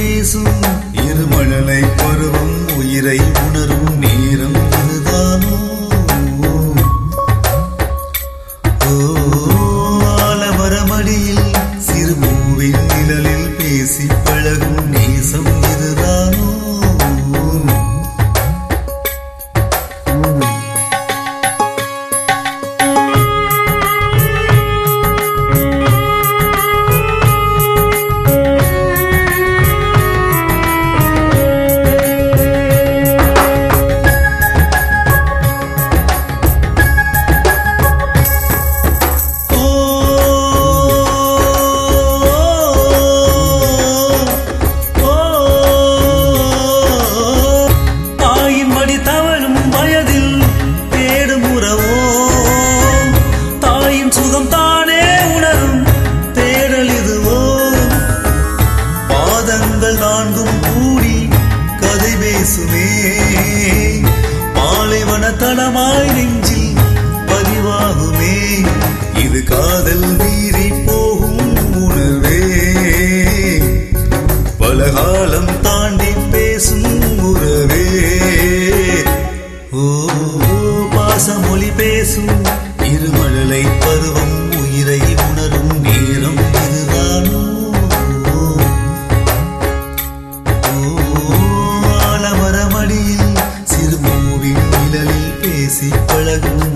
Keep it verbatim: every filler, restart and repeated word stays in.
பேசும் இருமழலை பருவம் உயிரை உணரும் நேரம் இதுதானோ ஆலமரமடியில் சிறு பூவின் நிழலில் பேசி பழகும் நேசம் இதுதானோ நான்கும் கூடி கதை பேசுமே பாலைவன தளமாய் நெஞ்சில் பதிவாகுமே இது காதல் மீறி போகும் உணர்வே பலகாலம் தாண்டி பேசும் உறவே ஓ பாசமொழி பேசும் இருமழலை பருவம் உயிரை உணரும் நேரம் இதுதானோ ஆலமரமடியில் சிறு பூவின் நிழலில் பேசி பழகும்